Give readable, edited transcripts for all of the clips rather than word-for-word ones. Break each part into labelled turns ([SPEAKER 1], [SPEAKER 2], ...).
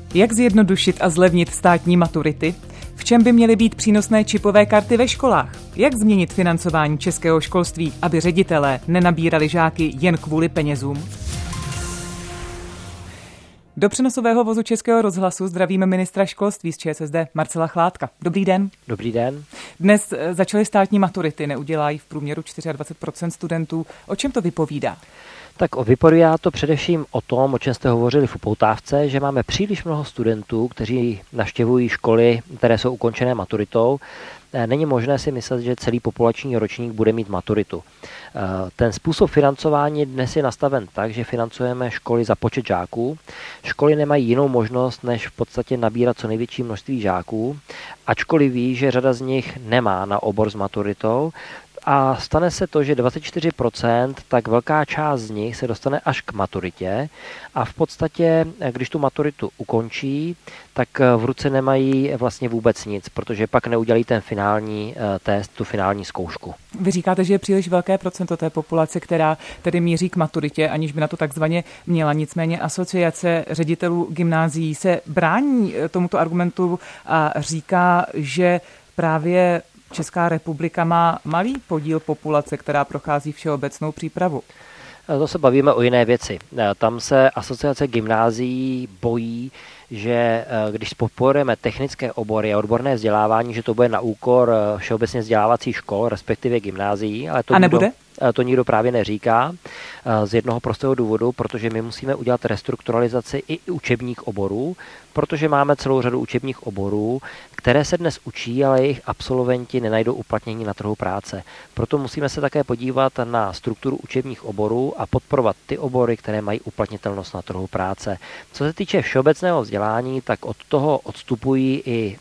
[SPEAKER 1] Jak zjednodušit a zlevnit státní maturity? V čem by měly být přínosné čipové karty ve školách? Jak změnit financování českého školství, aby ředitelé nenabírali žáky jen kvůli penězům? Do přenosového vozu Českého rozhlasu zdravíme ministra školství z ČSSD Marcela Chládka. Dobrý den.
[SPEAKER 2] Dobrý den.
[SPEAKER 1] Dnes začaly státní maturity, neudělají v průměru 24% studentů. O čem to vypovídá?
[SPEAKER 2] Tak vypovídá to především o tom, o čem jste hovořili v upoutávce, že máme příliš mnoho studentů, kteří navštěvují školy, které jsou ukončené maturitou. Není možné si myslet, že celý populační ročník bude mít maturitu. Ten způsob financování dnes je nastaven tak, že financujeme školy za počet žáků. Školy nemají jinou možnost, než v podstatě nabírat co největší množství žáků, ačkoliv ví, že řada z nich nemá na obor s maturitou. A stane se to, že 24%, tak velká část z nich se dostane až k maturitě a v podstatě, když tu maturitu ukončí, tak v ruce nemají vlastně vůbec nic, protože pak neudělají ten finální test, tu finální zkoušku.
[SPEAKER 1] Vy říkáte, že je příliš velké procento té populace, která tedy míří k maturitě, aniž by na to takzvaně měla. Nicméně asociace ředitelů gymnázií se brání tomuto argumentu a říká, že právě Česká republika má malý podíl populace, která prochází všeobecnou přípravu.
[SPEAKER 2] To se bavíme o jiné věci. Tam se asociace gymnázií bojí, že když podporujeme technické obory a odborné vzdělávání, že to bude na úkor všeobecně vzdělávacích škol, respektive gymnázií. Ale to
[SPEAKER 1] a nebude?
[SPEAKER 2] To nikdo právě neříká z jednoho prostého důvodu, protože my musíme udělat restrukturalizaci i učebních oborů, protože máme celou řadu učebních oborů, které se dnes učí, ale jejich absolventi nenajdou uplatnění na trhu práce. Proto musíme se také podívat na strukturu učebních oborů a podporovat ty obory, které mají uplatnitelnost na trhu práce. Co se týče všeobecného vzdělání, tak od toho odstupují i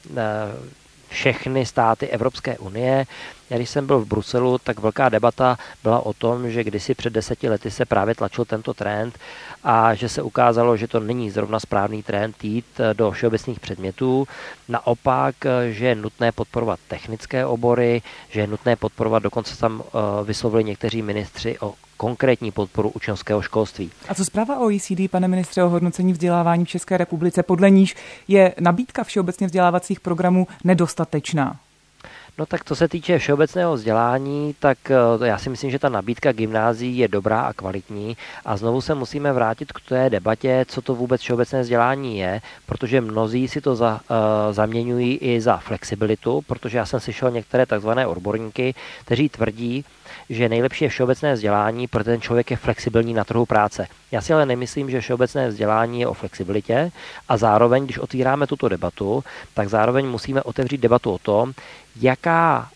[SPEAKER 2] všechny státy Evropské unie. Když jsem byl v Bruselu, tak velká debata byla o tom, že kdysi před 10 lety se právě tlačil tento trend a že se ukázalo, že to není zrovna správný trend jít do všeobecných předmětů. Naopak, že je nutné podporovat technické obory, že je nutné podporovat, dokonce tam vyslovili někteří ministři o konkrétní podporu učňovského školství.
[SPEAKER 1] A co zpráva OECD, pane ministře, o hodnocení vzdělávání v České republice, podle níž je nabídka všeobecně vzdělávacích programů nedostatečná?
[SPEAKER 2] No tak co se týče všeobecného vzdělání, tak já si myslím, že ta nabídka gymnázií je dobrá a kvalitní a znovu se musíme vrátit k té debatě, co to vůbec všeobecné vzdělání je, protože mnozí si to zaměňují i za flexibilitu, protože já jsem slyšel některé takzvané odborníky, kteří tvrdí, že nejlepší je všeobecné vzdělání, protože ten člověk je flexibilní na trhu práce. Já si ale nemyslím, že všeobecné vzdělání je o flexibilitě a zároveň, když otvíráme tuto debatu, tak zároveň musíme otevřít debatu o tom, jaká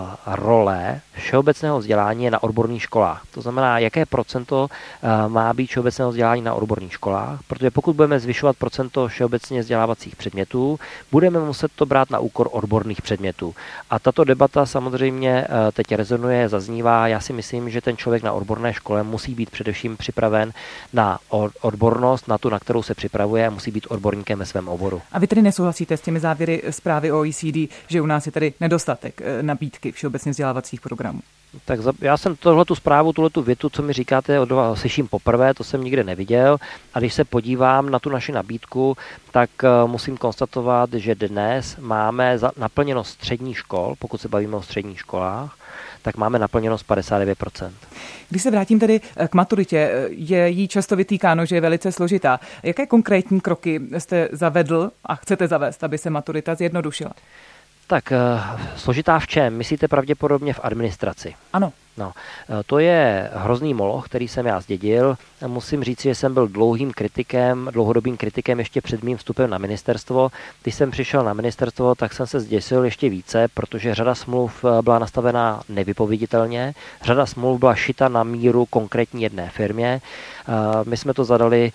[SPEAKER 2] role všeobecného vzdělání je na odborných školách. To znamená, jaké procento má být všeobecného vzdělání na odborných školách, protože pokud budeme zvyšovat procento všeobecně vzdělávacích předmětů, budeme muset to brát na úkor odborných předmětů. A tato debata samozřejmě teď rezonuje, zaznívá. Já si myslím, že ten člověk na odborné škole musí být především připraven na odbornost, na tu, na kterou se připravuje, a musí být odborníkem ve svém oboru.
[SPEAKER 1] A vy tedy nesouhlasíte s těmi závěry zprávy OECD, že u nás je tady nedostatek nabídky všeobecně vzdělávacích programů?
[SPEAKER 2] Tak já jsem tuhletu větu, co mi říkáte, slyším poprvé, to jsem nikde neviděl. A když se podívám na tu naši nabídku, tak musím konstatovat, že dnes máme naplněnost středních škol, pokud se bavíme o středních školách, tak máme naplněnost 59%.
[SPEAKER 1] Když se vrátím tedy k maturitě, je jí často vytýkáno, že je velice složitá. Jaké konkrétní kroky jste zavedl a chcete zavést, aby se maturita zjednodušila?
[SPEAKER 2] Tak složitá v čem? Myslíte pravděpodobně v administraci?
[SPEAKER 1] Ano.
[SPEAKER 2] No, to je hrozný moloch, který jsem já zdědil. Musím říct, že jsem byl dlouhodobým kritikem ještě před mým vstupem na ministerstvo. Když jsem přišel na ministerstvo, tak jsem se zděsil ještě více, protože řada smluv byla nastavená nevypověditelně, řada smluv byla šita na míru konkrétní jedné firmě. My jsme to zadali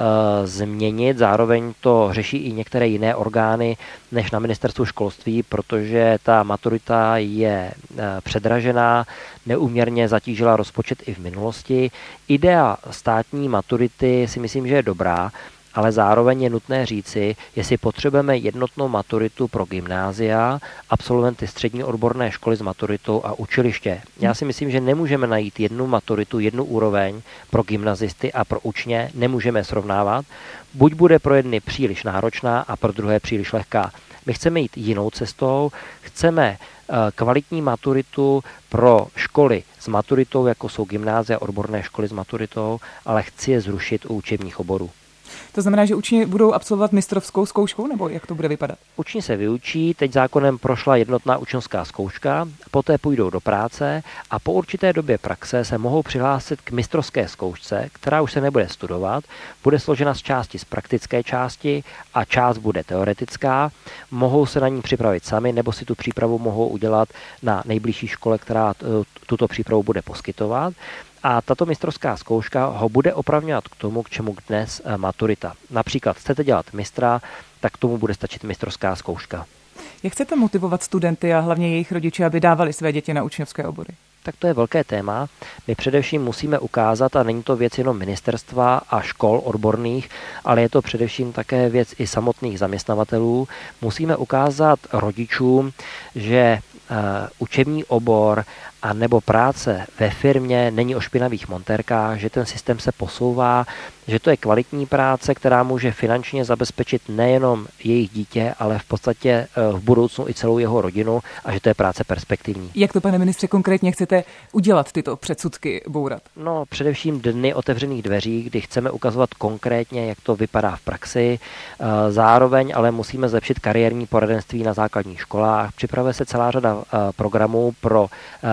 [SPEAKER 2] změnit, zároveň to řeší i některé jiné orgány než na ministerstvu školství, protože ta maturita je předražená, neúměrně zatížila rozpočet i v minulosti. Idea státní maturity si myslím, že je dobrá, ale zároveň je nutné říci, jestli potřebujeme jednotnou maturitu pro gymnázia, absolventy střední odborné školy s maturitou a učiliště. Já si myslím, že nemůžeme najít jednu maturitu, jednu úroveň pro gymnazisty a pro učně, nemůžeme srovnávat. Buď bude pro jedny příliš náročná a pro druhé příliš lehká. My chceme jít jinou cestou, chceme kvalitní maturitu pro školy s maturitou, jako jsou gymnázia, odborné školy s maturitou, ale chci je zrušit u učebních oborů.
[SPEAKER 1] To znamená, že učni budou absolvovat mistrovskou zkoušku, nebo jak to bude vypadat?
[SPEAKER 2] Učni se vyučí, teď zákonem prošla jednotná učňovská zkouška, poté půjdou do práce a po určité době praxe se mohou přihlásit k mistrovské zkoušce, která už se nebude studovat, bude složena z části z praktické části a část bude teoretická. Mohou se na ní připravit sami, nebo si tu přípravu mohou udělat na nejbližší škole, která tuto přípravu bude poskytovat. A tato mistrovská zkouška ho bude opravňovat k tomu, k čemu dnes maturita. Například chcete dělat mistra, tak k tomu bude stačit mistrovská zkouška.
[SPEAKER 1] Jak chcete motivovat studenty a hlavně jejich rodiče, aby dávali své děti na učňovské obory?
[SPEAKER 2] Tak to je velké téma. My především musíme ukázat, a není to věc jenom ministerstva a škol odborných, ale je to především také věc i samotných zaměstnavatelů. Musíme ukázat rodičům, že učební obor a nebo práce ve firmě není o špinavých montérkách, že ten systém se posouvá, že to je kvalitní práce, která může finančně zabezpečit nejenom jejich dítě, ale v podstatě v budoucnu i celou jeho rodinu a že to je práce perspektivní.
[SPEAKER 1] Jak to, pane ministře, konkrétně chcete udělat tyto předsudky bourat?
[SPEAKER 2] No, především dny otevřených dveří, kdy chceme ukazovat konkrétně, jak to vypadá v praxi. Zároveň ale musíme zlepšit kariérní poradenství na základních školách. Připravuje se celá řada programů pro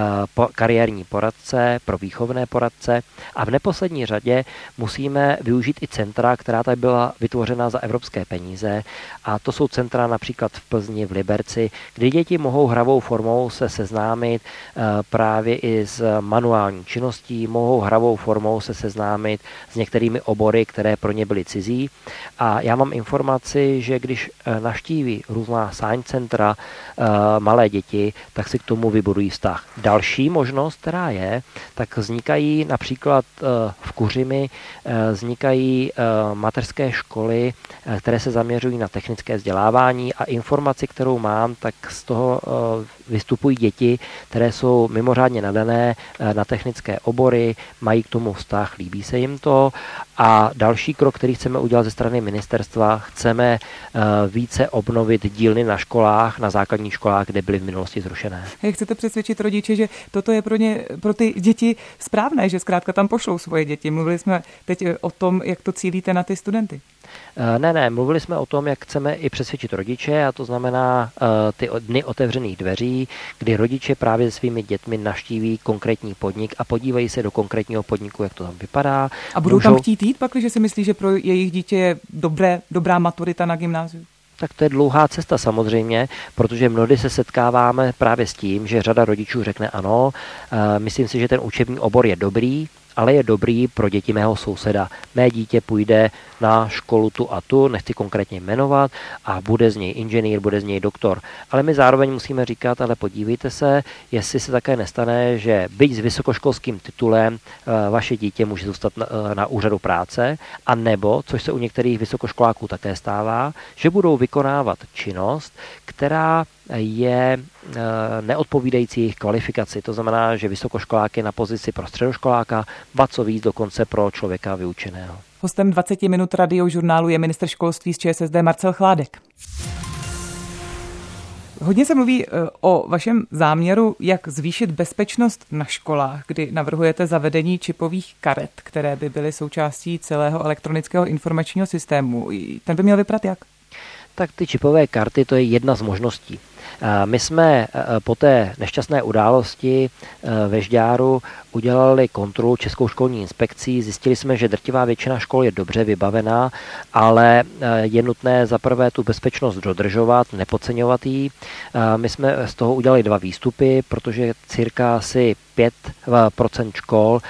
[SPEAKER 2] kariérní poradce, pro výchovné poradce a v neposlední řadě musíme využít i centra, která tady byla vytvořena za evropské peníze, a to jsou centra například v Plzni, v Liberci, kdy děti mohou hravou formou se seznámit právě i s manuální činností, mohou hravou formou se seznámit s některými obory, které pro ně byly cizí. A já mám informaci, že když navštíví různá science centra malé děti, tak si k tomu vybudují vztah. Další možnost, která je, tak vznikají například v Kuřimi, vznikají mateřské školy, které se zaměřují na technické vzdělávání, a informaci, kterou mám, tak z toho vystupují děti, které jsou mimořádně nadané na technické obory, mají k tomu vztah, líbí se jim to. A další krok, který chceme udělat ze strany ministerstva, chceme více obnovit dílny na školách, na základních školách, kde byly v minulosti zrušené.
[SPEAKER 1] Jak chcete přesvědčit rodiče, že toto je pro ty děti správné, že zkrátka tam pošlou svoje děti? Mluvili jsme teď o tom, jak to cílíte na ty studenty.
[SPEAKER 2] Ne, mluvili jsme o tom, jak chceme i přesvědčit rodiče, a to znamená ty dny otevřených dveří, kdy rodiče právě se svými dětmi navštíví konkrétní podnik a podívají se do konkrétního podniku, jak to tam vypadá.
[SPEAKER 1] A budou tam chtít jít, pakliže si myslí, že pro jejich dítě je dobrá maturita na gymnáziu?
[SPEAKER 2] Tak to je dlouhá cesta samozřejmě, protože mnohdy se setkáváme právě s tím, že řada rodičů řekne ano, myslím si, že ten učební obor je dobrý, ale je dobrý pro děti mého souseda. Mé dítě půjde na školu tu a tu, nechci konkrétně jmenovat, a bude z něj inženýr, bude z něj doktor. Ale my zároveň musíme říkat, ale podívejte se, jestli se také nestane, že byť s vysokoškolským titulem vaše dítě může zůstat na úřadu práce, a nebo, což se u některých vysokoškoláků také stává, že budou vykonávat činnost, která je neodpovídající jejich kvalifikaci. To znamená, že vysokoškolák je na pozici pro středoškoláka, ba co víc dokonce pro člověka vyučeného.
[SPEAKER 1] Hostem 20 minut radiožurnálu je ministr školství z ČSSD Marcel Chládek. Hodně se mluví o vašem záměru, jak zvýšit bezpečnost na školách, kdy navrhujete zavedení čipových karet, které by byly součástí celého elektronického informačního systému. Ten by měl vypadat jak?
[SPEAKER 2] Tak ty čipové karty, to je jedna z možností. My jsme po té nešťastné události ve Žďáru udělali kontrolu Českou školní inspekcí. Zjistili jsme, že drtivá většina škol je dobře vybavená, ale je nutné zaprvé tu bezpečnost dodržovat, nepodceňovat ji. My jsme z toho udělali 2 výstupy, protože cirka asi 5% škol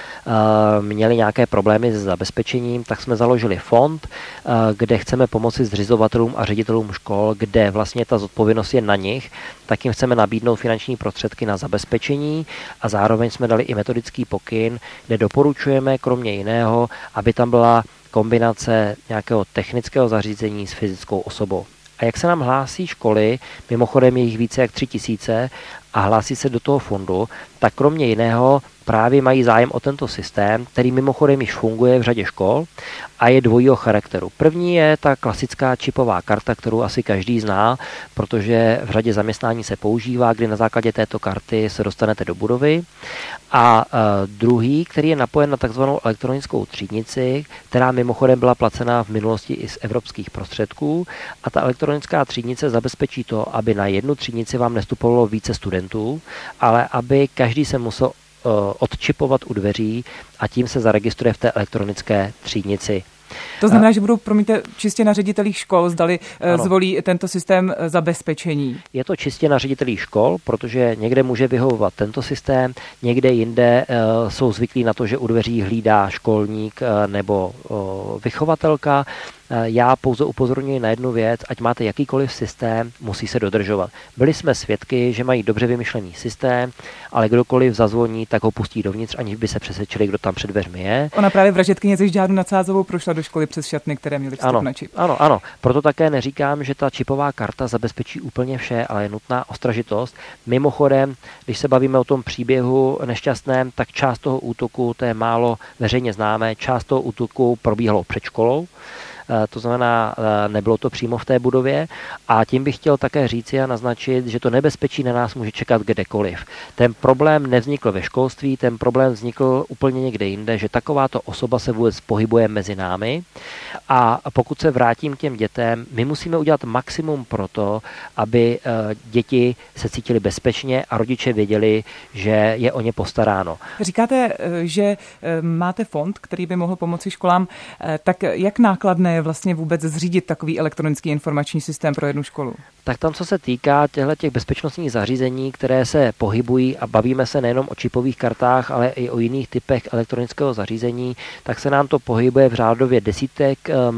[SPEAKER 2] měli nějaké problémy se zabezpečením, tak jsme založili fond, kde chceme pomoci zřizovatelům a ředitelům škol, kde vlastně ta zodpovědnost je na nich, tak jim chceme nabídnout finanční prostředky na zabezpečení a zároveň jsme dali i metodický pokyn, kde doporučujeme kromě jiného, aby tam byla kombinace nějakého technického zařízení s fyzickou osobou. A jak se nám hlásí školy, mimochodem je jich více jak 3000 a hlásí se do toho fondu, tak kromě jiného právě mají zájem o tento systém, který mimochodem již funguje v řadě škol a je dvojího charakteru. První je ta klasická čipová karta, kterou asi každý zná, protože v řadě zaměstnání se používá, kdy na základě této karty se dostanete do budovy. A druhý, který je napojen na takzvanou elektronickou třídnici, která mimochodem byla placena v minulosti i z evropských prostředků. A ta elektronická třídnice zabezpečí to, aby na jednu třídnici vám nestupovalo více studentů, ale aby každý se musel odčipovat u dveří a tím se zaregistruje v té elektronické třídnici.
[SPEAKER 1] To znamená, že budou, promiňte, čistě na ředitelích škol, zdali zvolí tento systém zabezpečení.
[SPEAKER 2] Je to čistě na ředitelích škol, protože někde může vyhovovat tento systém, někde jinde jsou zvyklí na to, že u dveří hlídá školník nebo vychovatelka. Já pouze upozorňuji na jednu věc, ať máte jakýkoliv systém, musí se dodržovat. Byli jsme svědky, že mají dobře vymyšlený systém, ale kdokoliv zazvoní, tak ho pustí dovnitř, aniž by se přesvědčili, kdo tam před dveřmi je.
[SPEAKER 1] Ona právě vražedkyně ze Žďáru nad Sázovou prošla do školy přes šatny, které měly vstup na čip.
[SPEAKER 2] Ano. Proto také neříkám, že ta čipová karta zabezpečí úplně vše, ale je nutná ostražitost. Mimochodem, když se bavíme o tom příběhu nešťastném, tak část toho útoku, to je málo veřejně známé, část toho útoku probíhalo před školou. To znamená, nebylo to přímo v té budově a tím bych chtěl také říci a naznačit, že to nebezpečí na nás může čekat kdekoliv. Ten problém nevznikl ve školství, ten problém vznikl úplně někde jinde, že takováto osoba se vůbec pohybuje mezi námi a pokud se vrátím k těm dětem, my musíme udělat maximum pro to, aby děti se cítily bezpečně a rodiče věděli, že je o ně postaráno.
[SPEAKER 1] Říkáte, že máte fond, který by mohl pomoci školám, tak jak nákladné je vlastně vůbec zřídit takový elektronický informační systém pro jednu školu?
[SPEAKER 2] Tak tam, co se týká těch bezpečnostních zařízení, které se pohybují a bavíme se nejenom o čipových kartách, ale i o jiných typech elektronického zařízení, tak se nám to pohybuje v řádově desítek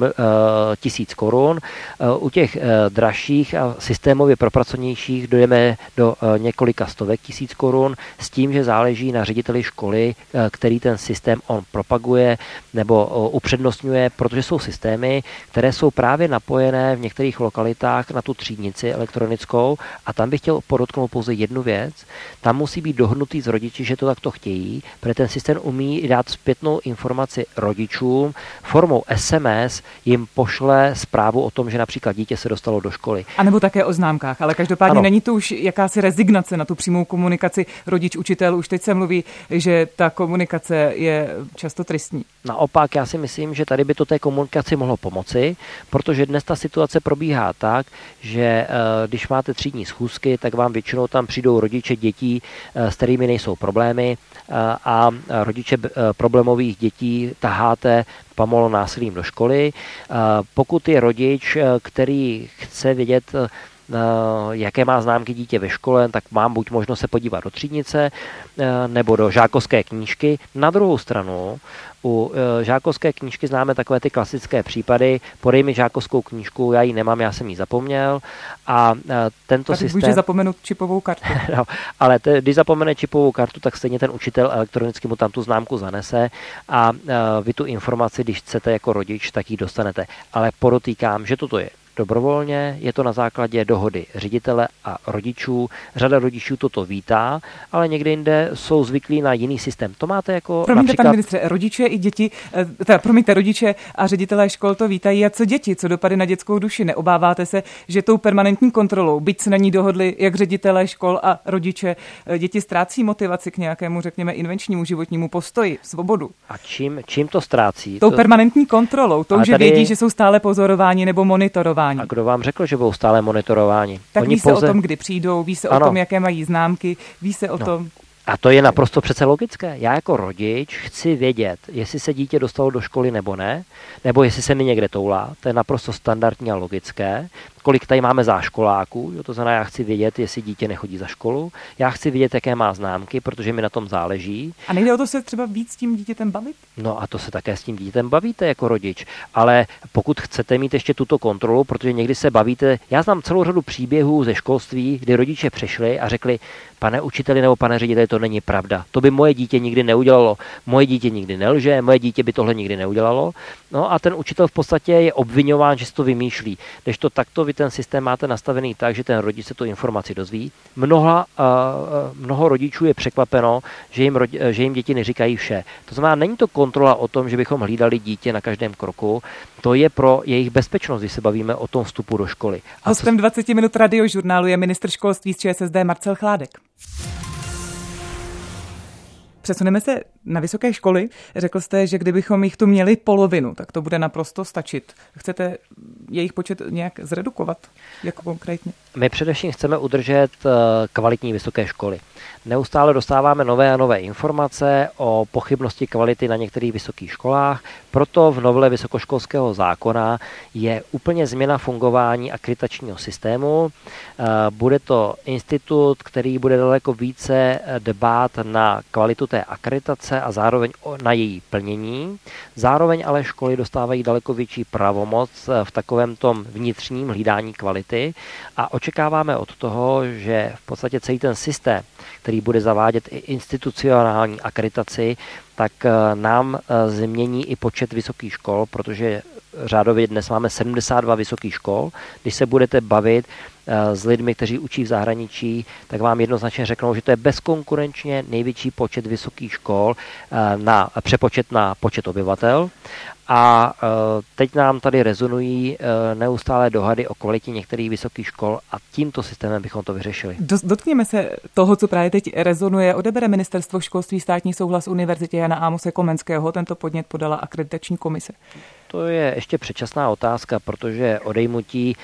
[SPEAKER 2] tisíc korun. U těch dražších a systémově propracovanějších dojdeme do několika stovek tisíc korun s tím, že záleží na řediteli školy, který ten systém on propaguje nebo upřednostňuje, protože jsou systémy, které jsou právě napojené v některých lokalitách na tu třídnici elektronickou a tam bych chtěl podotknout pouze jednu věc. Tam musí být dohodnutý s rodiči, že to takto chtějí, protože ten systém umí dát zpětnou informaci rodičům. Formou SMS jim pošle zprávu o tom, že například dítě se dostalo do školy.
[SPEAKER 1] A nebo také o známkách, ale každopádně není to už jakási rezignace na tu přímou komunikaci rodič-učitel. Už teď se mluví, že ta komunikace je často tristní.
[SPEAKER 2] Naopak, já si myslím, že tady by to té komunikaci mohlo pomoci, protože dnes ta situace probíhá tak, že když máte třídní schůzky, tak vám většinou tam přijdou rodiče dětí, s kterými nejsou problémy a rodiče problémových dětí taháte pomalu násilím do školy. Pokud je rodič, který chce vědět, jaké má známky dítě ve škole, tak mám buď možnost se podívat do třídnice nebo do žákovské knížky. Na druhou stranu u žákovské knížky známe takové ty klasické případy, podej mi žákovskou knížku, já ji nemám, já jsem ji zapomněl a tento systém...
[SPEAKER 1] Může zapomenout čipovou kartu.
[SPEAKER 2] No, ale když zapomene čipovou kartu, tak stejně ten učitel elektronicky mu tam tu známku zanese a vy tu informaci, když chcete jako rodič, tak ji dostanete. Ale podotýkám, že toto je dobrovolně, je to na základě dohody ředitele a rodičů. Řada rodičů toto vítá, ale někde jinde jsou zvyklí na jiný systém. To máte jako
[SPEAKER 1] například... Pane ministře, rodiče i děti, rodiče a ředitelé škol to vítají. A co děti, co dopady na dětskou duši? Neobáváte se, že tou permanentní kontrolou, byť se na ní dohodli jak ředitelé škol a rodiče, děti ztrácí motivaci k nějakému, řekněme, invenčnímu životnímu postoji, svobodu?
[SPEAKER 2] A čím to ztrácí?
[SPEAKER 1] Tou permanentní kontrolou, tou, že vědí, že jsou stále pozorováni nebo monitorováni.
[SPEAKER 2] A kdo vám řekl, že budou stále monitorováni?
[SPEAKER 1] Tak ví se o tom, kdy přijdou, ví se o tom, jaké mají známky, ví se o tom.
[SPEAKER 2] A to je naprosto přece logické. Já jako rodič chci vědět, jestli se dítě dostalo do školy nebo ne, nebo jestli se mi někde toulá. To je naprosto standardní a logické. Kolik tady máme záškoláků, to znamená, já chci vědět, jestli dítě nechodí za školu. Já chci vědět, jaké má známky, protože mi na tom záleží.
[SPEAKER 1] A nejde o to se třeba víc s tím dítětem bavit?
[SPEAKER 2] No a to se také s tím dítětem bavíte jako rodič. Ale pokud chcete mít ještě tuto kontrolu, protože někdy se bavíte, já znám celou řadu příběhů ze školství, kdy rodiče přišli a řekli: pane učiteli nebo pane řediteli, to není pravda. To by moje dítě nikdy neudělalo. Moje dítě nikdy nelže, moje dítě by tohle nikdy neudělalo. No a ten učitel v podstatě je obviňován, že si to vymýšlí. Když to takto vy ten systém máte nastavený tak, že ten rodič se tu informaci dozví. Mnoho rodičů je překvapeno, že jim děti neříkají vše. To znamená, není to kontrola o tom, že bychom hlídali dítě na každém kroku. To je pro jejich bezpečnost, když se bavíme o tom vstupu do školy.
[SPEAKER 1] Hostem 20 minut Radiožurnálu je ministr školství z ČSSD Marcel Chládek. Přesuneme se na vysoké školy. Řekl jste, že kdybychom jich tu měli polovinu, tak to bude naprosto stačit. Chcete jejich počet nějak zredukovat? Jako konkrétně?
[SPEAKER 2] My především chceme udržet kvalitní vysoké školy. Neustále dostáváme nové a nové informace o pochybnosti kvality na některých vysokých školách, proto v novele vysokoškolského zákona je úplně změna fungování akreditačního systému. Bude to institut, který bude daleko více dbát na kvalitu té akreditace a zároveň na její plnění. Zároveň ale školy dostávají daleko větší pravomoc v takovém tom vnitřním hlídání kvality a očekáváme od toho, že v podstatě celý ten systém, který bude zavádět i institucionální akreditaci, tak nám změní i počet vysokých škol, protože řádově dnes máme 72 vysokých škol. Když se budete bavit s lidmi, kteří učí v zahraničí, tak vám jednoznačně řeknou, že to je bezkonkurenčně největší počet vysokých škol na přepočet na počet obyvatel. A teď nám tady rezonují neustále dohady o kvalitě některých vysokých škol a tímto systémem bychom to vyřešili.
[SPEAKER 1] Dotkněme se toho, co právě teď rezonuje. Odebere Ministerstvo školství státní souhlas Univerzitě Jana Amose Komenského? Tento podnět podala akreditační komise.
[SPEAKER 2] To je ještě předčasná otázka, protože odejmutí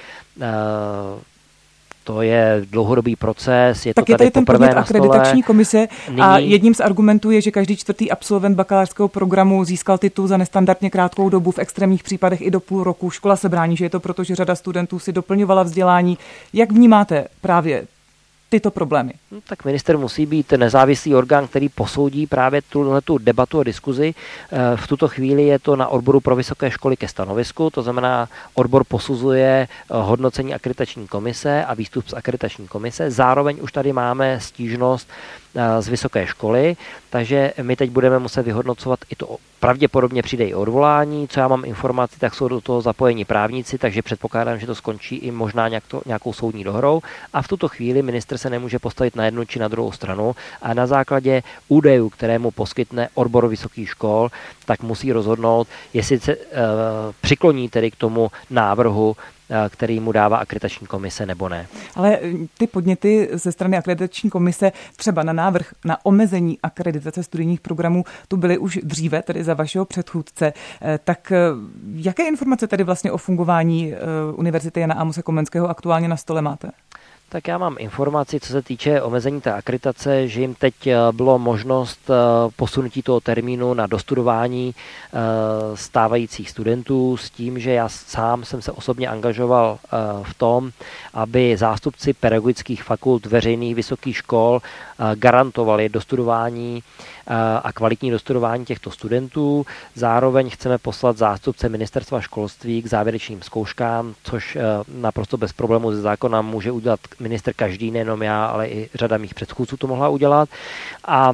[SPEAKER 2] to je dlouhodobý proces, je
[SPEAKER 1] tak
[SPEAKER 2] to
[SPEAKER 1] je
[SPEAKER 2] tady
[SPEAKER 1] ten
[SPEAKER 2] poprvé
[SPEAKER 1] podnět
[SPEAKER 2] na stole.
[SPEAKER 1] akreditační komise a jedním z argumentů je, že každý čtvrtý absolvent bakalářského programu získal titul za nestandardně krátkou dobu, v extrémních případech i do půl roku. Škola se brání, že je to proto, že řada studentů si doplňovala vzdělání. Jak vnímáte právě tyto problémy?
[SPEAKER 2] Tak minister musí být nezávislý orgán, který posoudí právě tu debatu a diskuzi. V tuto chvíli je to na odboru pro vysoké školy ke stanovisku, to znamená, odbor posuzuje hodnocení akreditační komise a výstup z akreditační komise. Zároveň už tady máme stížnost z vysoké školy, takže my teď budeme muset vyhodnocovat i to, pravděpodobně přijde i odvolání, co já mám informaci, tak jsou do toho zapojeni právníci, takže předpokládám, že to skončí i možná nějakou soudní dohrou a v tuto chvíli ministr se nemůže postavit na jednu či na druhou stranu a na základě údajů, které mu poskytne odbor vysokých škol, tak musí rozhodnout, jestli se přikloní tedy k tomu návrhu, který mu dává akreditační komise, nebo ne.
[SPEAKER 1] Ale ty podněty ze strany akreditační komise třeba na návrh na omezení akreditace studijních programů tu byly už dříve, tedy za vašeho předchůdce. Tak jaké informace tedy vlastně o fungování Univerzity Jana Amose Komenského aktuálně na stole máte?
[SPEAKER 2] Tak já mám informaci, co se týče omezení té akreditace, že jim teď bylo možnost posunutí toho termínu na dostudování stávajících studentů s tím, že já sám jsem se osobně angažoval v tom, aby zástupci pedagogických fakult veřejných vysokých škol garantovali dostudování a kvalitní dostudování těchto studentů. Zároveň chceme poslat zástupce ministerstva školství k závěrečným zkouškám, což naprosto bez problému ze zákona může udělat ministr každý, nejenom já, ale i řada mých předchůdců to mohla udělat. A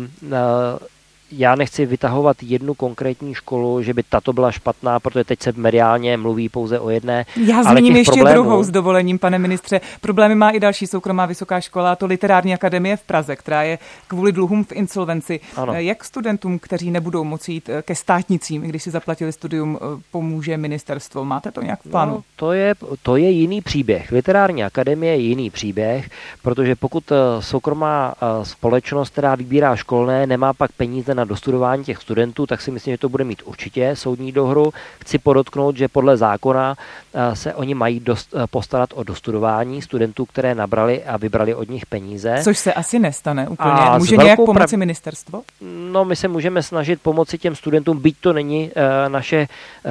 [SPEAKER 2] já nechci vytahovat jednu konkrétní školu, že by tato byla špatná, protože teď se mediálně mluví pouze o jedné.
[SPEAKER 1] Já zmíním ještě druhou s dovolením, pane ministře. Problémy má i další soukromá vysoká škola, a to Literární akademie v Praze, která je kvůli dluhům v insolvenci. Ano. Jak studentům, kteří nebudou moci jít ke státnicím, když si zaplatili studium, pomůže ministerstvo? Máte to nějak v plánu?
[SPEAKER 2] No, to je jiný příběh. Literární akademie je jiný příběh, protože pokud soukromá společnost, která vybírá školné, nemá pak peníze na dostudování těch studentů, tak si myslím, že to bude mít určitě soudní dohru. Chci podotknout, že podle zákona se oni mají postarat o dostudování studentů, které nabrali a vybrali od nich peníze.
[SPEAKER 1] Což se asi nestane úplně. Může nějak pomoci ministerstvo?
[SPEAKER 2] No, my se můžeme snažit pomoci těm studentům, byť to není naše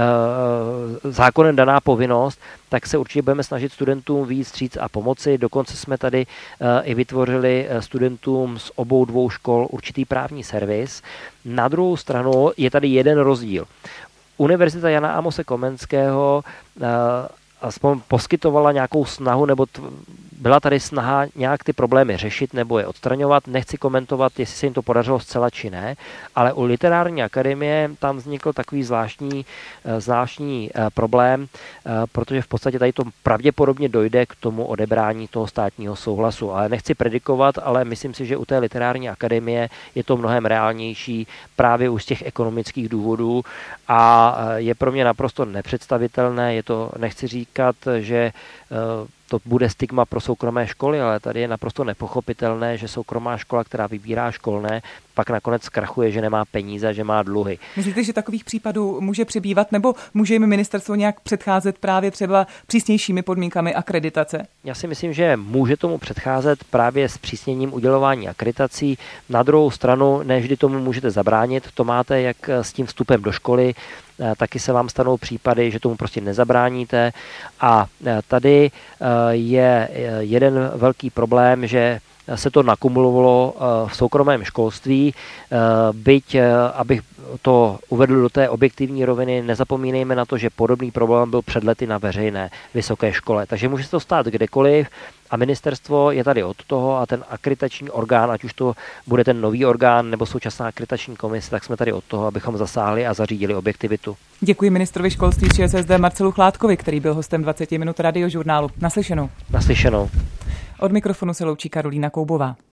[SPEAKER 2] zákonem daná povinnost, tak se určitě budeme snažit studentům vyjít vstříc a pomoci. Dokonce jsme tady i vytvořili studentům z obou dvou škol určitý právní servis. Na druhou stranu je tady jeden rozdíl. Univerzita Jana Amose Komenského aspoň poskytovala nějakou snahu, nebo byla tady snaha nějak ty problémy řešit nebo je odstraňovat. Nechci komentovat, jestli se jim to podařilo zcela či ne, ale u Literární akademie tam vznikl takový zvláštní problém, protože v podstatě tady to pravděpodobně dojde k tomu odebrání toho státního souhlasu. Ale nechci predikovat, ale myslím si, že u té Literární akademie je to mnohem reálnější právě už z těch ekonomických důvodů a je pro mě naprosto nepředstavitelné, nechci říkat, že to bude stigma pro soukromé školy, ale tady je naprosto nepochopitelné, že soukromá škola, která vybírá školné, pak nakonec zkrachuje, že nemá peníze, že má dluhy.
[SPEAKER 1] Myslíte, že takových případů může přibývat, nebo může jim ministerstvo nějak předcházet právě třeba přísnějšími podmínkami akreditace?
[SPEAKER 2] Já si myslím, že může tomu předcházet právě s přísněním udělování akreditací. Na druhou stranu, ne vždy tomu můžete zabránit, to máte jak s tím vstupem do školy, taky se vám stanou případy, že tomu prostě nezabráníte. A tady je jeden velký problém, že se to nakumulovalo v soukromém školství, byť, abych to uvedl do té objektivní roviny, nezapomínejme na to, že podobný problém byl před lety na veřejné vysoké škole. Takže může se to stát kdekoliv a ministerstvo je tady od toho a ten akreditační orgán, ať už to bude ten nový orgán nebo současná akreditační komise, tak jsme tady od toho, abychom zasáhli a zařídili objektivitu.
[SPEAKER 1] Děkuji ministrovi školství ČSSD Marcelu Chládkovi, který byl hostem 20 minut Radiožurnálu. Naslyšenou.
[SPEAKER 2] Naslyšenou.
[SPEAKER 1] Od mikrofonu se loučí Karolína Koubová.